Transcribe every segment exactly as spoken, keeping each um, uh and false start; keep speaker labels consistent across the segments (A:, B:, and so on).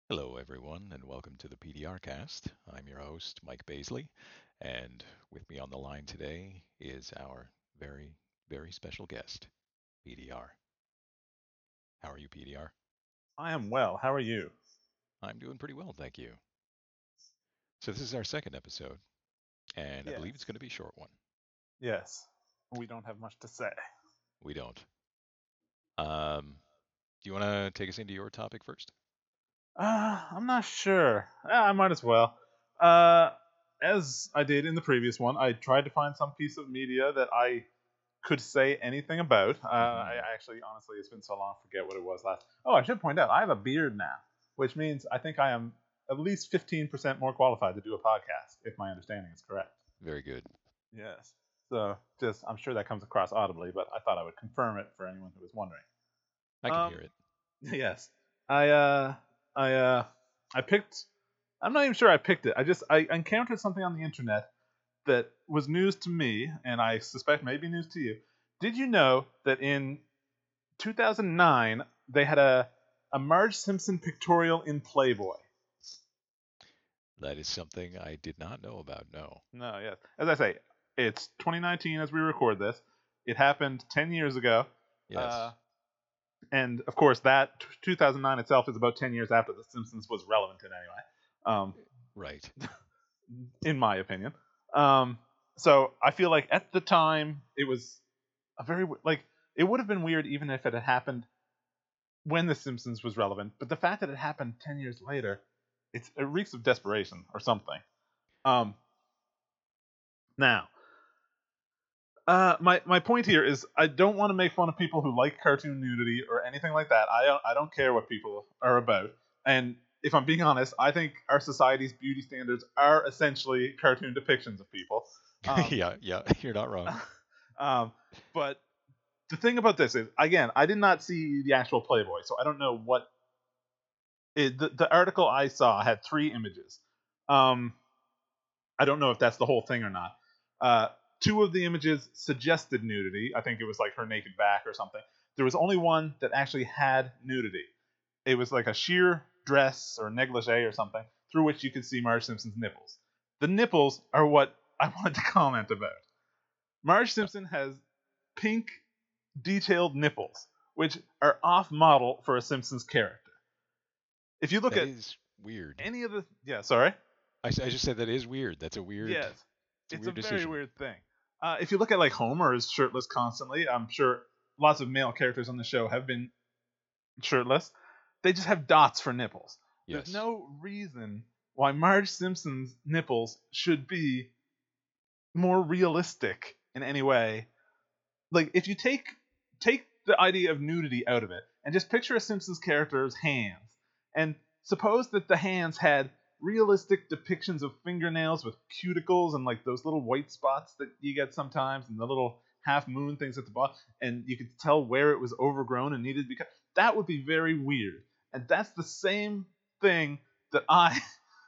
A: Hello, everyone, and welcome to the P D R cast. I'm your host, Mike Baisley, and with me on the line today is our very, very special guest, P D R. How are you, P D R?
B: I am well. How are you?
A: I'm doing pretty well, thank you. So, this is our second episode, and I believe it's
B: Yes.
A: going to be a short one.
B: Yes. We don't have much to say.
A: We don't. Um, do you want to take us into your topic first?
B: Uh, I'm not sure. Uh, I might as well. Uh, as I did in the previous one, I tried to find some piece of media that I could say anything about. Uh, I
A: Hmm.
B: actually, honestly, it's been so long, I forget what it was last. Oh, I should point out, I have a beard now, which means I think I am at least fifteen percent more qualified to do a podcast, if my understanding is correct.
A: Very good.
B: Yes. So, just, I'm sure that comes across audibly, but I thought I would confirm it for anyone who was wondering.
A: I can hear
B: Um,
A: it.
B: yes. I uh I uh I picked I'm not even sure I picked it. I just I encountered something on the internet that was news to me and I suspect maybe news to you. Did you know that in two thousand nine they had a a Marge Simpson pictorial in Playboy?
A: That is something I did not know about, no.
B: No, yes. As I say, it's twenty nineteen as we record this. It happened ten years ago. Uh
A: Yes,
B: and of course that two thousand nine itself is about ten years after the Simpsons was relevant in any way. Um
A: right.
B: in my opinion. Um, so I feel like at the time it was a very like it would have been weird even if it had happened when The Simpsons was relevant, but the fact that it happened ten years later, it's it reeks of desperation or something. Um, now, uh, my my point here is I don't want to make fun of people who like cartoon nudity or anything like that. I don't I don't care what people are about, and if I'm being honest, I think our society's beauty standards are essentially cartoon depictions of people. Um,
A: Yeah, yeah, you're not wrong.
B: um, but the thing about this is, again, I did not see the actual Playboy, so I don't know what it, the, the article I saw had three images. Um, I don't know if that's the whole thing or not. Uh, Two of the images suggested nudity. I think it was like her naked back or something. There was only one that actually had nudity. It was like a sheer dress or negligee or something through which you could see Marge Simpson's nipples. The nipples are what I wanted to comment about. Marge
A: Uh,
B: Simpson has pink detailed nipples, which are off model for a Simpsons character. If you look
A: That
B: at
A: is weird.
B: any of the yeah, sorry.
A: I, s- I just said that is weird. That's a weird,
B: Yes.
A: it's a
B: It's a
A: weird
B: very
A: decision.
B: weird thing. Uh, if you look at like Homer is shirtless constantly, I'm sure lots of male characters on the show have been shirtless. They just have dots for nipples. There's
A: Yes.
B: no reason why Marge Simpson's nipples should be more realistic in any way. Like if you take take the idea of nudity out of it and just picture a Simpsons character's hands and suppose that the hands had realistic depictions of fingernails with cuticles and like those little white spots that you get sometimes and the little half moon things at the bottom and you could tell where it was overgrown and needed to be cut. That would be very weird. And that's the same thing that I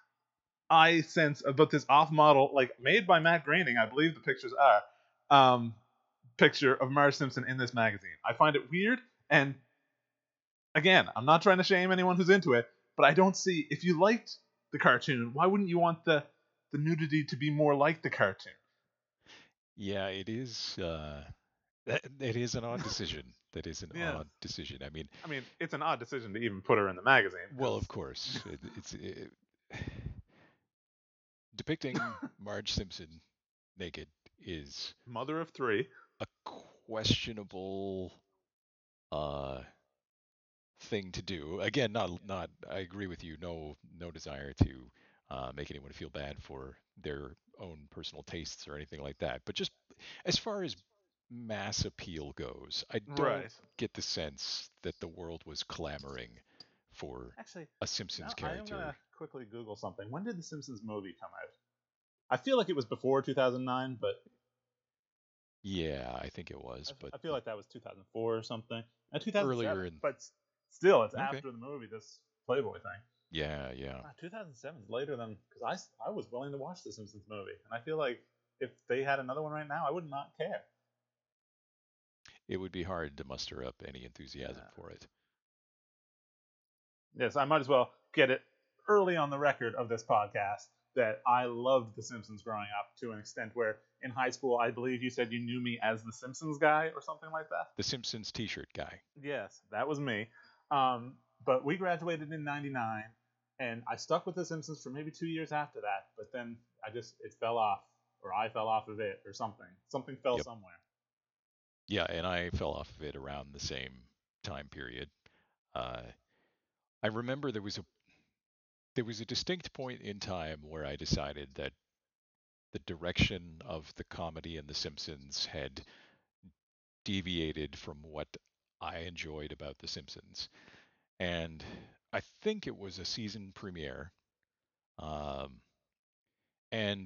B: I sense about this off model, like made by Matt Groening, I believe the pictures are, um, picture of Marge Simpson in this magazine. I find it weird, and again, I'm not trying to shame anyone who's into it, but I don't see if you liked the cartoon, why wouldn't you want the the nudity to be more like the cartoon?
A: Yeah, it is. Uh, that, it is an odd decision. That is an
B: Yeah,
A: odd decision. I mean,
B: I mean, it's an odd decision to even put her in the magazine
A: well, of
B: because
A: course, it, it's it, depicting Marge Simpson naked is
B: mother of three.
A: a questionable uh, thing to do. Again, not not. I agree with you. No, no desire to uh, make anyone feel bad for their own personal tastes or anything like that. But just as far as mass appeal goes, I don't
B: Right.
A: get the sense that the world was clamoring for
B: Actually,
A: a Simpsons
B: now I am
A: character.
B: gonna quickly Google something. When did the Simpsons movie come out? I feel like it was before two thousand nine, but
A: Yeah, I think it was, but
B: I feel like that was two thousand four or something. And
A: earlier
B: two thousand seven,
A: in.
B: but still, it's
A: Okay.
B: after the movie, this Playboy thing.
A: Yeah, yeah.
B: Ah, two thousand seven is later than because I, I was willing to watch the Simpsons movie, and I feel like if they had another one right now, I would not care.
A: It would be hard to muster up any enthusiasm
B: Yeah.
A: for it.
B: Yes, I might as well get it. early on the record of this podcast that I loved The Simpsons growing up to an extent where in high school, I believe you said you knew me as the Simpsons guy or something like that.
A: The Simpsons T-shirt guy.
B: Yes, that was me. Um, but we graduated in ninety-nine, and I stuck with The Simpsons for maybe two years after that. But then I just it fell off, or I fell off of it, or something. Something fell
A: Yep.
B: somewhere.
A: Yeah, and I fell off of it around the same time period. Uh, I remember there was a there was a distinct point in time where I decided that the direction of the comedy in The Simpsons had deviated from what I enjoyed about The Simpsons. And I think it was a season premiere. Um, and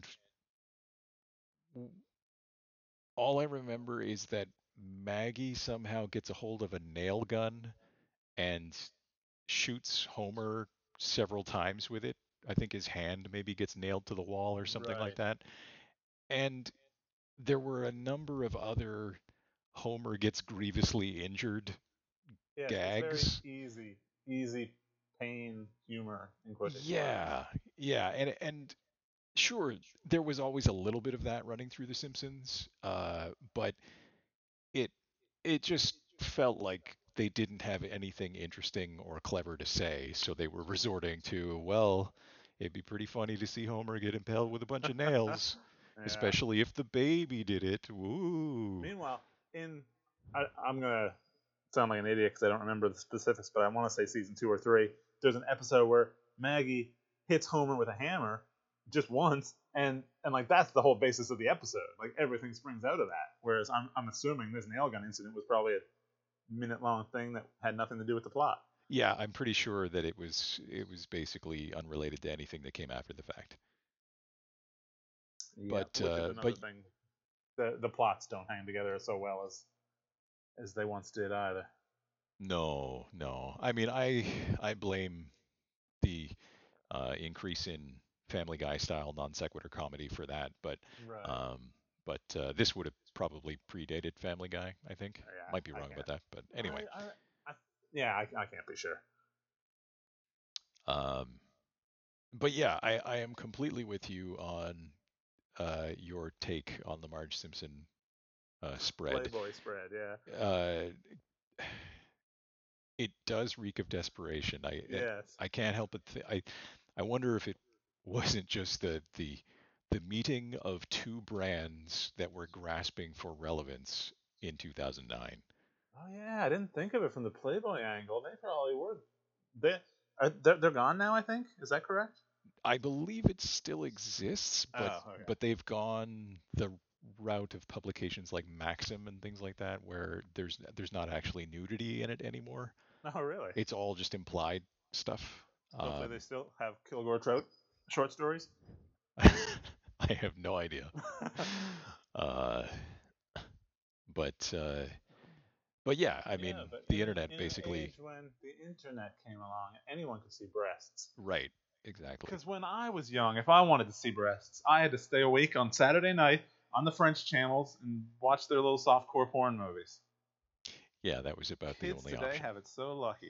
A: all I remember is that Maggie somehow gets a hold of a nail gun and shoots Homer several times with it. I think his hand maybe gets nailed to the wall or something like
B: Right.
A: that. And there were a number of other Homer gets grievously injured
B: Yes, it's very
A: gags.
B: easy, easy pain humor in quotation marks.
A: Yeah, yeah, and and sure, there was always a little bit of that running through The Simpsons, uh, but it it just felt like they didn't have anything interesting or clever to say, so they were resorting to, well, it'd be pretty funny to see Homer get impaled with a bunch of nails,
B: Yeah.
A: especially if the baby did it. Woo.
B: Meanwhile, in I, I'm gonna sound like an idiot because I don't remember the specifics, but I want to say season two or three. There's an episode where Maggie hits Homer with a hammer just once, and and like that's the whole basis of the episode. Like everything springs out of that. Whereas I'm I'm assuming this nail gun incident was probably a minute long thing that had nothing to do with the plot.
A: Yeah, I'm pretty sure that it was it was basically unrelated to anything that came after the fact.
B: Yeah,
A: But
B: which is
A: uh, but
B: another thing. The the plots don't hang together so well as as they once did either.
A: no, no. I mean, I I blame the uh, increase in Family Guy style non sequitur comedy for that, but
B: Right.
A: um, but uh, this would have probably predated Family Guy. I think might be
B: Yeah, I
A: wrong about
B: can't.
A: that, but
B: I,
A: anyway.
B: I, I yeah, I, I can't be sure.
A: Um, but yeah, I, I am completely with you on uh, your take on the Marge Simpson uh, spread.
B: Playboy spread, yeah.
A: Uh, it does reek of desperation. I
B: Yes.
A: I can't help but th- I I wonder if it wasn't just the the the meeting of two brands that were grasping for relevance in two thousand nine.
B: Oh yeah, I didn't think of it from the Playboy angle. They probably were. They are, they're, they're gone now. I think is that correct?
A: I believe it still exists, but
B: Oh, okay.
A: but they've gone the route of publications like Maxim and things like that, where there's there's not actually nudity in it anymore.
B: Oh really?
A: It's all just implied stuff.
B: Hopefully they
A: Um,
B: still have Kilgore Trout short stories.
A: I have no idea. Uh, but uh, but yeah, I
B: Yeah,
A: mean,
B: but
A: the
B: in an
A: internet
B: in an
A: basically,
B: age when the internet came along, anyone could see breasts.
A: right, exactly.
B: Because when I was young, if I wanted to see breasts, I had to stay awake on Saturday night on the French channels and watch their little softcore porn movies.
A: Yeah, that was about the
B: Kids
A: only
B: today
A: option.
B: have it so lucky.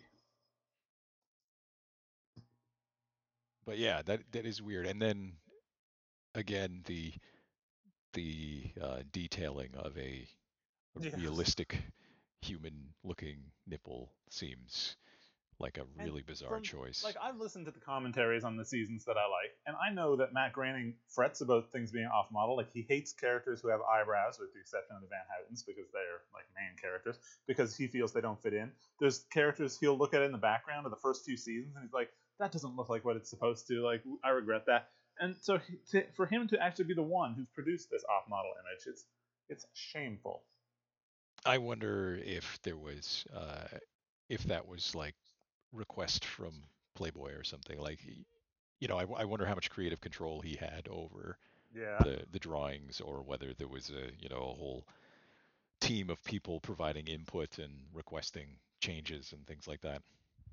A: But yeah, that that is weird. And then again, the the uh, detailing of a, a
B: Yes.
A: realistic human-looking nipple seems like a
B: And
A: really bizarre
B: from
A: choice.
B: like I've listened to the commentaries on the seasons that I like, and I know that Matt Groening frets about things being off model. Like he hates characters who have eyebrows, with the exception of the Van Houtens, because they're like main characters, because he feels they don't fit in. There's characters he'll look at in the background of the first few seasons, and he's like, that doesn't look like what it's supposed to. Like I regret that. And so he, to, for him to actually be the one who's produced this off model image, it's it's shameful.
A: I wonder if there was uh, if that was like request from Playboy or something. Like, you know, I, I wonder how much creative control he had over
B: Yeah.
A: the the drawings, or whether there was a you know a whole team of people providing input and requesting changes and things like that.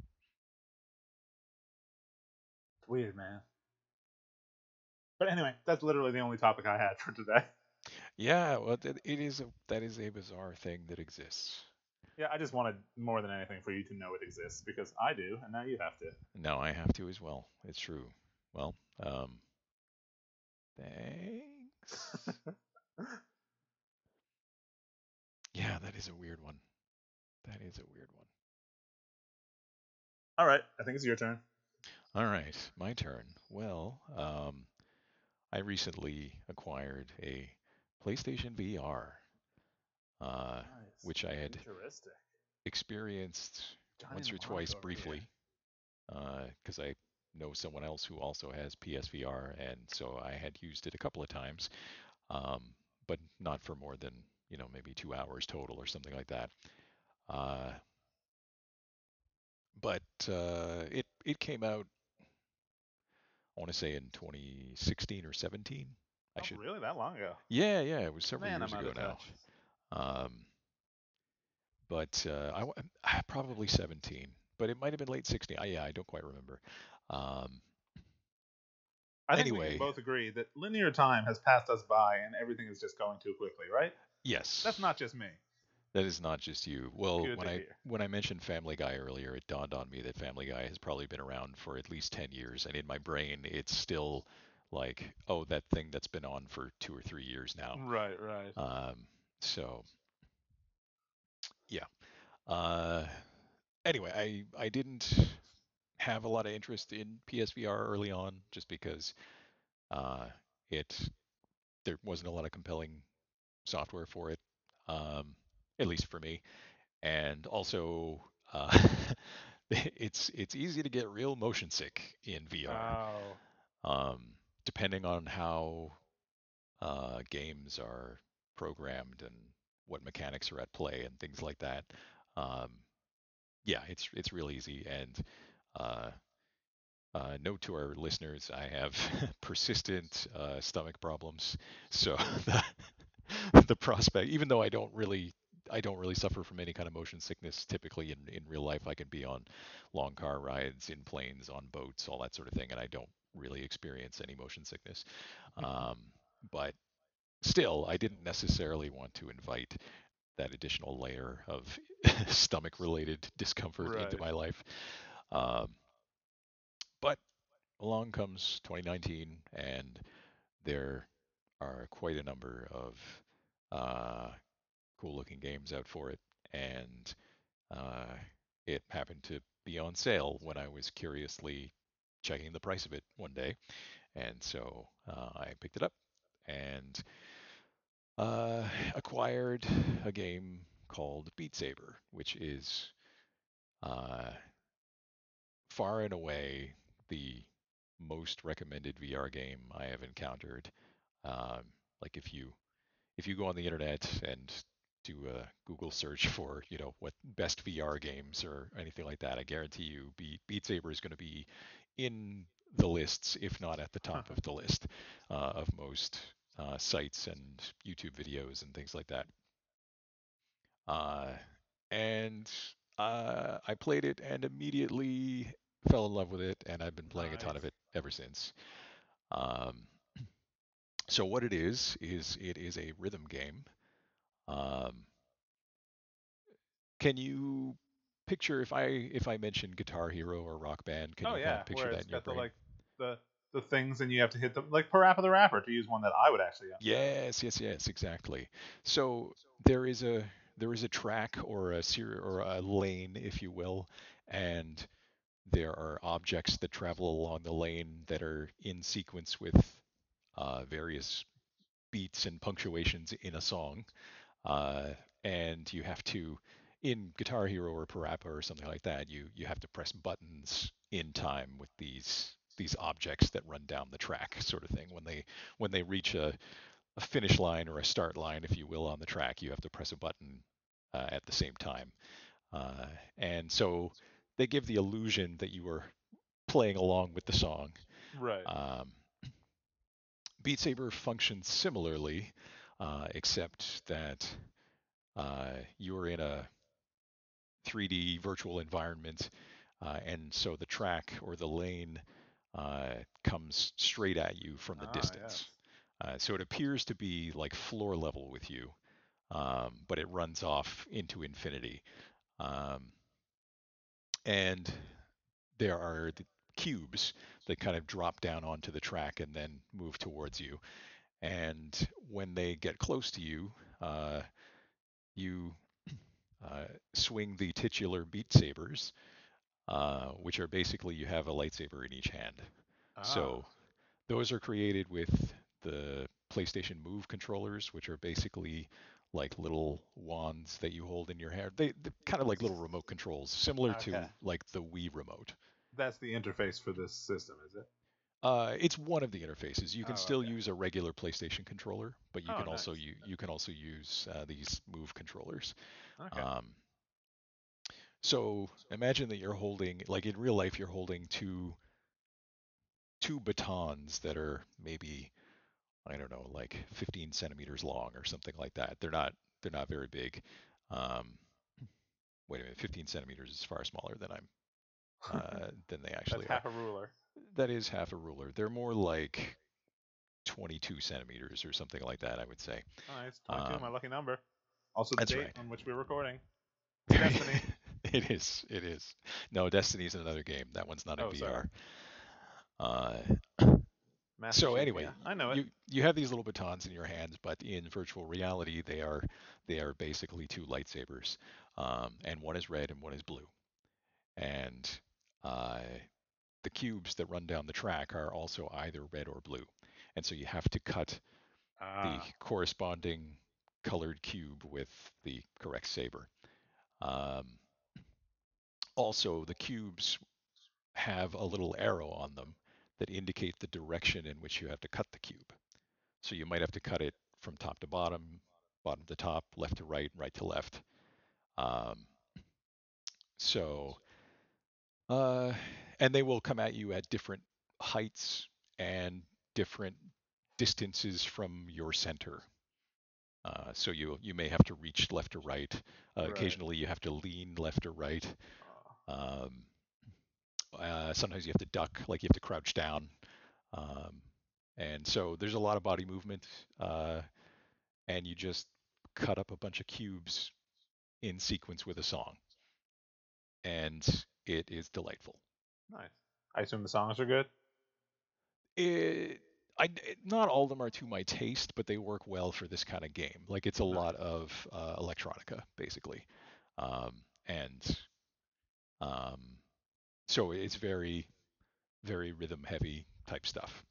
B: It's weird, man. But anyway, that's literally the only topic I had for today.
A: Yeah, well, it, it is a that is a bizarre thing that exists.
B: Yeah, I just wanted more than anything for you to know it exists because I do, and now you have to.
A: Now I have to as well. It's true. Well, um, thanks. Yeah, that is a weird one. That is a weird one.
B: All right, I think it's your turn.
A: All right, my turn. Well, um, I recently acquired a PlayStation V R, uh,
B: Nice.
A: which I had
B: Futuristic.
A: experienced
B: Johnny
A: once or
B: Mnemonic
A: twice
B: over here.
A: briefly, because I know someone else who also has P S V R, and so I had used it a couple of times, um, but not for more than you know maybe two hours total or something like that. Uh, but uh, it it came out, I want to say in twenty sixteen or seventeen. I
B: Oh,
A: should.
B: really? That long ago?
A: Yeah, yeah, it was several
B: Man,
A: years
B: I'm out
A: ago
B: of
A: now.
B: touch.
A: Um, but uh, I w- probably seventeen, but it might have been late sixteen. I, yeah, I don't quite remember. Um,
B: I think we can
A: anyway,
B: both agree that linear time has passed us by and everything is just going too quickly, right? That's
A: yes,
B: not just me.
A: that is not just you. Well,
B: Good
A: when
B: to
A: I
B: hear.
A: when I mentioned Family Guy earlier, it dawned on me that Family Guy has probably been around for at least ten years, and in my brain, it's still like, oh, that thing that's been on for two or three years now.
B: Right, right.
A: Um, so yeah. Uh, anyway, I I didn't have a lot of interest in P S V R early on, just because uh, it there wasn't a lot of compelling software for it, um, at least for me. And also, uh, it's it's easy to get real motion sick in V R,
B: Oh,
A: um, depending on how uh, games are programmed and what mechanics are at play and things like that. Um, yeah, it's it's real easy. And uh, uh, note to our listeners, I have persistent uh, stomach problems, so the the prospect, even though I don't really I don't really suffer from any kind of motion sickness typically in, in real life. I can be on long car rides, in planes, on boats, all that sort of thing, and I don't really experience any motion sickness. Um, but still, I didn't necessarily want to invite that additional layer of stomach related discomfort into
B: right.
A: my life. Um, but along comes twenty nineteen, and there are quite a number of uh, cool looking games out for it, and uh, it happened to be on sale when I was curiously checking the price of it one day, and so uh, I picked it up and uh, acquired a game called Beat Saber, which is uh, far and away the most recommended V R game I have encountered. Um, like if you if you go on the internet and do a Google search for, you know, what best V R games or anything like that, I guarantee you Beat, Beat Saber is going to be in the lists, if not at the top of the list uh, of most uh, sites and YouTube videos and things like that. Uh, and uh, I played it and immediately fell in love with it, and I've been playing a ton of
B: Nice.
A: it ever since. Um, so what it is is it is a rhythm game. Um, Can you picture if I if I mention Guitar Hero or Rock Band, can
B: Oh
A: you kind
B: yeah,
A: of picture
B: where
A: that
B: it's
A: in your
B: got the
A: brain?
B: like the the things and you have to hit the like Parappa the Rapper to use one that I would actually know.
A: Yes, yes, yes, exactly. So there is a there is a track or a ser or a lane, if you will, and there are objects that travel along the lane that are in sequence with uh, various beats and punctuations in a song. Uh, and you have to, in Guitar Hero or Parappa or something like that, you you have to press buttons in time with these these objects that run down the track, sort of thing. When they when they reach a, a finish line or a start line, if you will, on the track, you have to press a button uh, at the same time. Uh, and so they give the illusion that you are playing along with the song.
B: Right.
A: Um, Beat Saber functions similarly, uh, except that uh, you're in a three D virtual environment, uh, and so the track or the lane uh, comes straight at you from the
B: Ah,
A: distance.
B: yes.
A: Uh, so it appears to be like floor level with you, um, but it runs off into infinity. Um, and there are the cubes that kind of drop down onto the track and then move towards you. And when they get close to you, uh, you uh, swing the titular beat sabers, uh, which are basically you have a lightsaber in each hand.
B: Ah,
A: So those are created with the PlayStation Move controllers, which are basically like little wands that you hold in your hand. They, they're kind of like little remote controls, similar
B: okay.
A: to like the Wii remote.
B: That's the interface for this system, is it?
A: Uh, it's one of the interfaces. You can
B: Oh,
A: still
B: okay.
A: use a regular PlayStation controller, but you
B: Oh,
A: can also
B: nice.
A: you, you can also use uh, these Move controllers.
B: Okay.
A: Um, so imagine that you're holding, like in real life, you're holding two two batons that are maybe, I don't know, like fifteen centimeters long or something like that. They're not they're not very big. Um, Wait a minute, fifteen centimeters is far smaller than I'm uh, than they
B: That's
A: actually are.
B: half a ruler.
A: That is half a ruler. They're more like twenty-two centimeters or something like that, I would say.
B: Oh, nice. twenty-two, my
A: Um,
B: lucky number. Also, the
A: that's
B: date
A: right.
B: on which we're recording. It's
A: Very,
B: Destiny.
A: it is. It is. No, Destiny's another game. That one's not in
B: Oh, sorry.
A: V R. Uh,
B: Master
A: so
B: Chief.
A: anyway,
B: Yeah, I know it.
A: you you have these little batons in your hands, but in virtual reality, they are they are basically two lightsabers, um, and one is red and one is blue. And uh, the cubes that run down the track are also either red or blue, and so you have to cut the
B: Ah.
A: corresponding colored cube with the correct saber. Um, Also, the cubes have a little arrow on them that indicate the direction in which you have to cut the cube. So you might have to cut it from top to bottom, bottom to top, left to right, right to left. Um, so, uh, and they will come at you at different heights and different distances from your center. Uh, so you you may have to reach left or right. Uh,
B: Right.
A: occasionally, you have to lean left or right.
B: Oh,
A: Um, uh, Sometimes you have to duck, like you have to crouch down. Um, and so there's a lot of body movement, uh, and you just cut up a bunch of cubes in sequence with a song, and it is delightful.
B: nice. I assume the songs are good.
A: It, I, Not all of them are to my taste, but they work well for this kind of game. Like it's a lot
B: Nice.
A: of uh, electronica, basically, um, and um, so it's very, very rhythm heavy type stuff.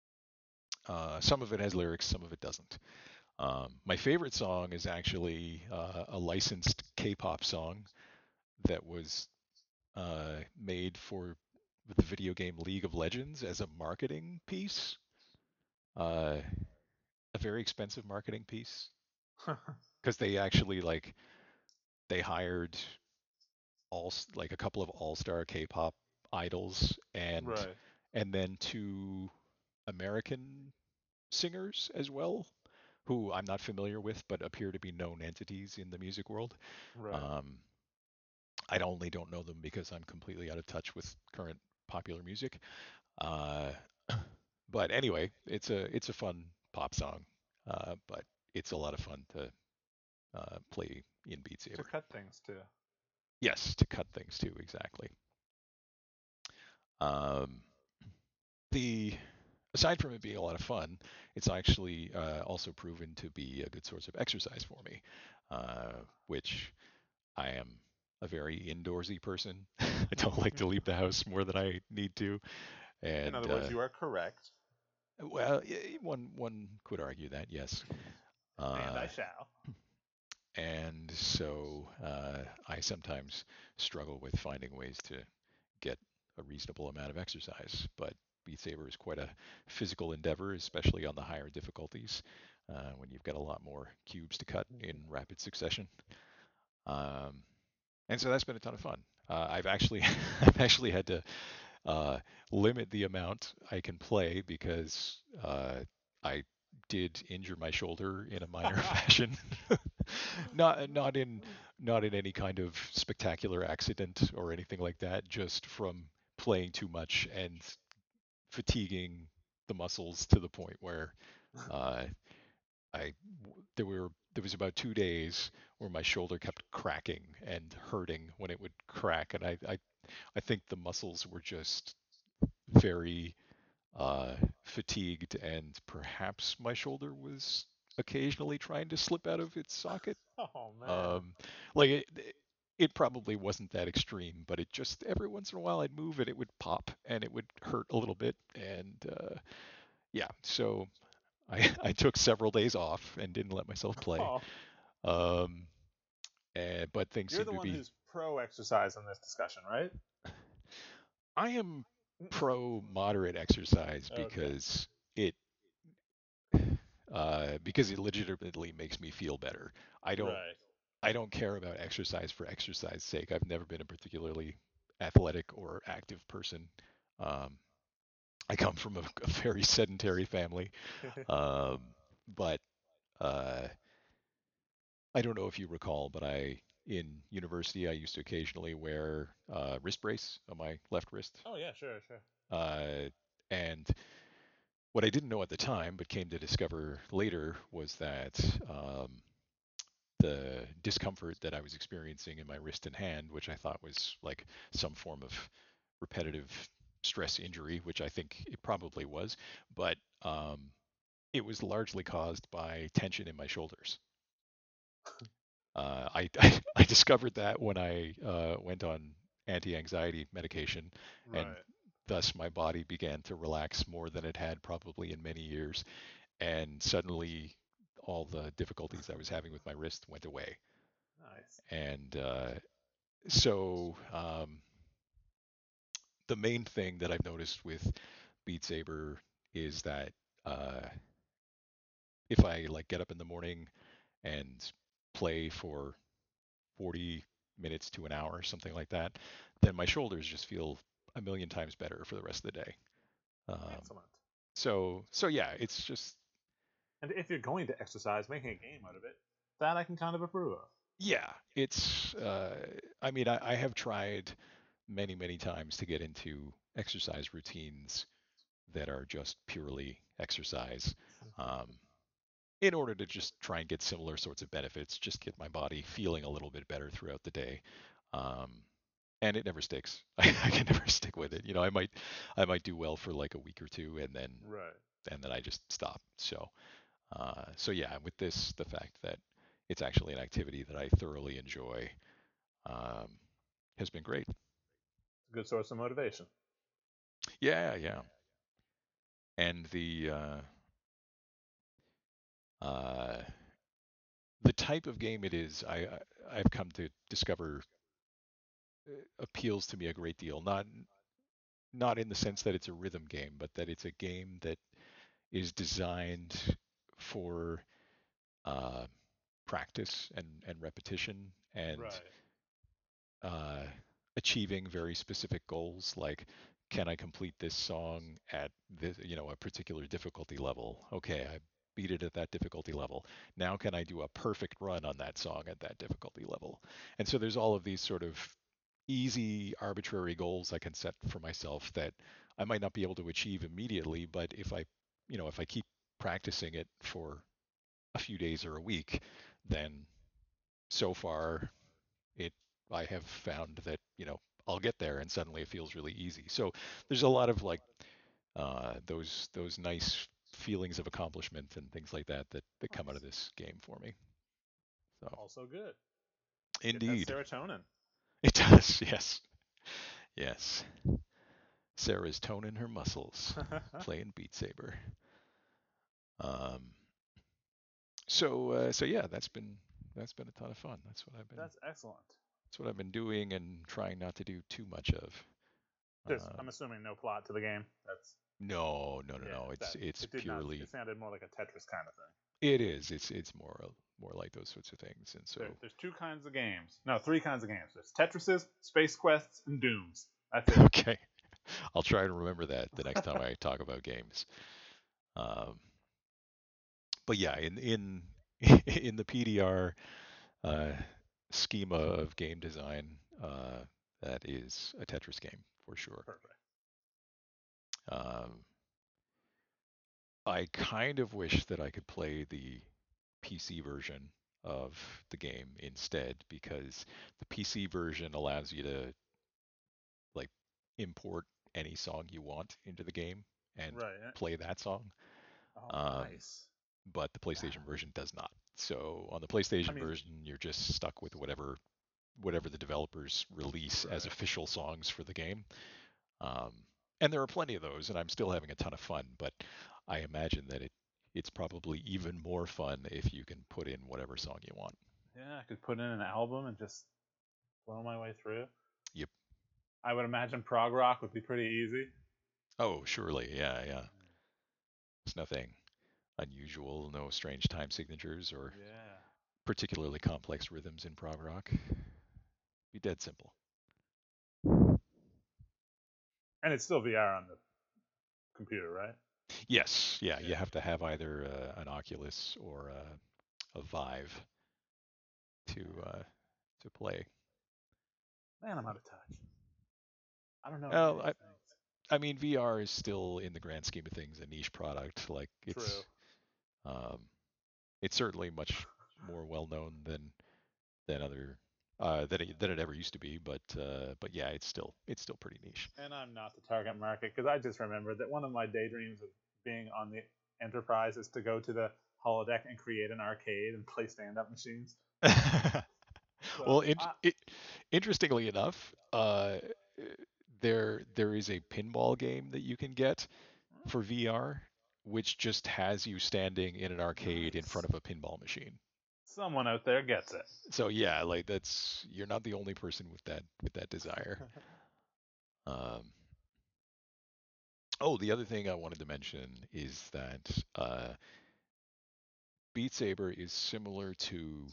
A: Uh, some of it has lyrics, some of it doesn't. Um, my favorite song is actually uh, a licensed K-pop song that was uh, made for the video game League of Legends as a marketing piece, uh, a very expensive marketing piece, because they actually like they hired all like a couple of all-star K-pop idols and
B: Right.
A: and then two American singers as well, who I'm not familiar with but appear to be known entities in the music world.
B: Right.
A: Um, I only don't know them because I'm completely out of touch with current popular music. Uh, but anyway, it's a it's a fun pop song, uh, but it's a lot of fun to uh, play in Beat
B: To
A: Saber.
B: cut things too.
A: Yes, to cut things too, exactly. Um, the Aside from it being a lot of fun, it's actually uh, also proven to be a good source of exercise for me, uh, which I am a very indoorsy person. I don't like to leave the house more than I need to,
B: In
A: and
B: other words,
A: uh,
B: you are correct.
A: well, one one could argue that, yes.
B: And I
A: Uh,
B: shall.
A: and so uh, I sometimes struggle with finding ways to get a reasonable amount of exercise. But Beat Saber is quite a physical endeavor, especially on the higher difficulties, uh, when you've got a lot more cubes to cut in rapid succession. Um, and so that's been a ton of fun. Uh, I've actually I've actually had to uh, limit the amount I can play because uh, I did injure my shoulder in a minor fashion. not not in not in any kind of spectacular accident or anything like that, just from playing too much and fatiguing the muscles to the point where uh, I there were there was about two days where my shoulder kept cracking and hurting when it would crack, and I I, I think the muscles were just very uh, fatigued, and perhaps my shoulder was occasionally trying to slip out of its socket.
B: Oh man.
A: Um, like it, it probably wasn't that extreme, but it just every once in a while I'd move and it would pop and it would hurt a little bit, and uh, yeah, so I I took several days off and didn't let myself play.
B: Oh,
A: Um, and, but things
B: you're
A: seem
B: the
A: to
B: one
A: be.
B: who's pro exercise in this discussion, right?
A: I am pro moderate exercise
B: Okay.
A: because it uh, because it legitimately makes me feel better. I don't
B: Right.
A: I don't care about exercise for exercise sake. I've never been a particularly athletic or active person. Um, I come from a, a very sedentary family, um, but uh, I don't know if you recall, but I in university I used to occasionally wear a wrist brace on my left wrist,
B: Oh yeah, sure, sure.
A: uh, and what I didn't know at the time, but came to discover later, was that um, the discomfort that I was experiencing in my wrist and hand, which I thought was like some form of repetitive stress injury, which I think it probably was, but um, it was largely caused by tension in my shoulders. Uh, I, I discovered that when I uh, went on anti-anxiety medication, and
B: Right.
A: thus my body began to relax more than it had probably in many years, and suddenly all the difficulties I was having with my wrist went away.
B: Nice.
A: And uh, so um, the main thing that I've noticed with Beat Saber is that uh, if I like get up in the morning and play for forty minutes to an hour, something like that, then my shoulders just feel a million times better for the rest of the day. Um,
B: Excellent.
A: so so yeah, it's just
B: And if you're going to exercise, making a game out of it, that I can kind of approve of.
A: yeah, it's uh, I mean I, I have tried many many times to get into exercise routines that are just purely exercise. Um, in order to just try and get similar sorts of benefits, just get my body feeling a little bit better throughout the day. Um, and it never sticks. I, I can never stick with it. You know, I might I might do well for like a week or two, and then
B: Right.
A: and then I just stop. So uh, so yeah, with this, the fact that it's actually an activity that I thoroughly enjoy um, has been great.
B: It's a good source of motivation.
A: Yeah, yeah. And the uh, uh, the type of game it is, I, I I've come to discover uh, appeals to me a great deal. Not not in the sense that it's a rhythm game, but that it's a game that is designed for uh, practice and, and repetition and
B: Right.
A: uh, achieving very specific goals, like can I complete this song at this, you know, a particular difficulty level? Okay, I beat it at that difficulty level. Now can I do a perfect run on that song at that difficulty level? And so there's all of these sort of easy arbitrary goals I can set for myself that I might not be able to achieve immediately, but if I, you know, if I keep practicing it for a few days or a week, then so far it I have found that, you know, I'll get there and suddenly it feels really easy. So there's a lot of like uh, those those nice feelings of accomplishment and things like that that that come out of
B: Nice.
A: this game for me. So
B: Also good. Get that
A: indeed,
B: serotonin.
A: it does. Yes, yes. Sarah's toning her muscles, playing Beat Saber. Um, so uh, so yeah, that's been that's been a ton of fun. That's what I've been
B: That's excellent.
A: that's what I've been doing and trying not to do too much of.
B: There's,
A: Um,
B: I'm assuming, no plot to the game. That's
A: no, no, no,
B: yeah.
A: no. It's
B: That
A: it's
B: it did not.
A: purely
B: It sounded more like a Tetris kind of thing.
A: it is. It's it's more more like those sorts of things. And
B: There,
A: so
B: there's two kinds of games. No, three kinds of games. There's Tetrises, Space Quests, and Dooms. That's it.
A: okay, I'll try to remember that the next time I talk about games. Um, but yeah, in in in the P D R uh, schema of game design, uh, that is a Tetris game for sure.
B: Perfect.
A: Um, I kind of wish that I could play the P C version of the game instead, because the P C version allows you to like import any song you want into the game and
B: Right. eh,
A: play that song.
B: Oh,
A: Um,
B: nice.
A: but the
B: That,
A: PlayStation version does not. So on the
B: I
A: PlayStation
B: mean,
A: version, you're just stuck with whatever whatever the developers release as
B: right.
A: official songs for the game. Um, and there are plenty of those, and I'm still having a ton of fun. But I imagine that it it's probably even more fun if you can put in whatever song you want.
B: Yeah, I could put in an album and just blow my way through.
A: Yep.
B: I would imagine prog rock would be pretty easy.
A: Oh, surely. Yeah, yeah. It's nothing unusual, no strange time signatures or
B: Yeah.
A: particularly complex rhythms in prog rock. Be dead simple.
B: And it's still V R on the computer, right?
A: Yes, yeah, you
B: Yeah.
A: have to have either uh, an Oculus or a, a Vive to uh, to play.
B: Man, I'm out of touch. I don't know any of
A: Well,
B: these
A: I,
B: things.
A: I mean, V R is still, in the grand scheme of things, a niche product. Like
B: True.
A: it's, um, it's certainly much more well known than than other uh, than it, than it ever used to be. But uh, but yeah, it's still it's still pretty niche.
B: And I'm not the target market because I just remembered that one of my daydreams of being on the Enterprise is to go to the holodeck and create an arcade and play stand-up machines.
A: Well,
B: So,
A: in,
B: I,
A: it, interestingly enough, uh, there there is a pinball game that you can get for V R, which just has you standing in an arcade in
B: nice.
A: front of a pinball machine.
B: Someone out there gets it.
A: So yeah, like that's you're not the only person with that with that desire. Um, oh, the other thing I wanted to mention is that uh, Beat Saber is similar to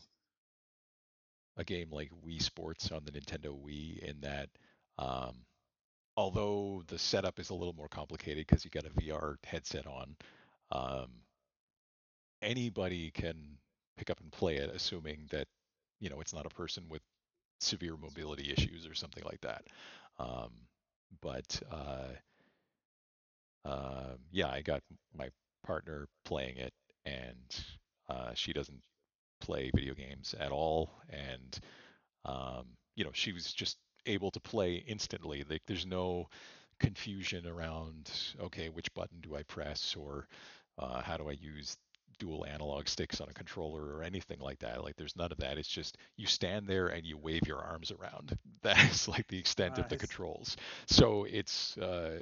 A: a game like Wii Sports on the Nintendo Wii in that um, although the setup is a little more complicated because you got a V R headset on, um, anybody can pick up and play it, assuming that you know it's not a person with severe mobility issues or something like that. Um, but uh, uh, yeah, I got my partner playing it, and uh, she doesn't play video games at all, and um, you know she was just able to play instantly. Like there's no confusion around okay, which button do I press or uh, how do I use dual analog sticks on a controller or anything like that. Like there's none of that. It's just you stand there and you wave your arms around. That's like the extent of the
B: Nice.
A: controls. So it's uh,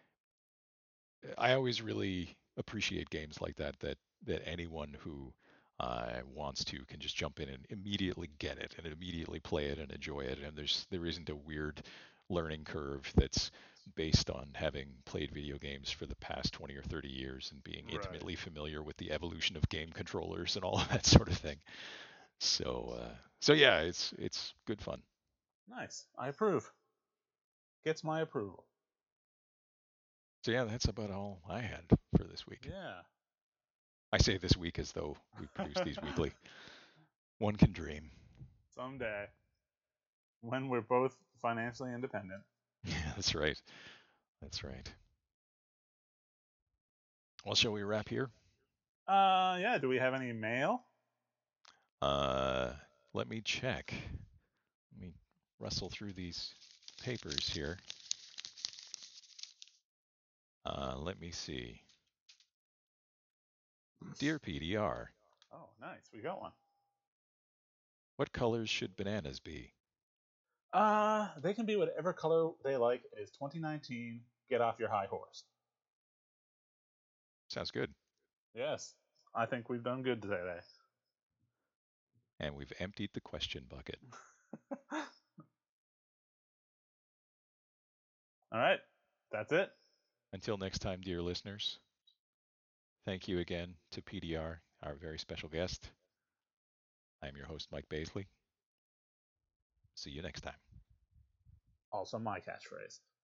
A: I always really appreciate games like that that that anyone who uh, wants to can just jump in and immediately get it and immediately play it and enjoy it. And there's there isn't a weird learning curve that's based on having played video games for the past twenty or thirty years and being
B: Right.
A: intimately familiar with the evolution of game controllers and all of that sort of thing. So uh, so yeah, it's it's good fun.
B: Nice. I approve. Gets my approval.
A: So yeah, that's about all I had for this week.
B: Yeah.
A: I say this week as though we produce these weekly. One can dream.
B: Someday, when we're both financially independent.
A: Yeah, that's right. That's right. Well, shall we wrap here?
B: Uh, yeah. Do we have any mail?
A: Uh, let me check. Let me rustle through these papers here. Uh, let me see. Dear P D R,
B: Oh, nice. We got one.
A: what colors should bananas be?
B: Uh, they can be whatever color they like. It is twenty nineteen. Get off your high horse.
A: Sounds good.
B: Yes, I think we've done good today.
A: And we've emptied the question bucket.
B: All right, that's it.
A: Until next time, dear listeners, thank you again to P D R, our very special guest. I'm your host, Mike Baisley. See you next time.
B: Also, my catchphrase.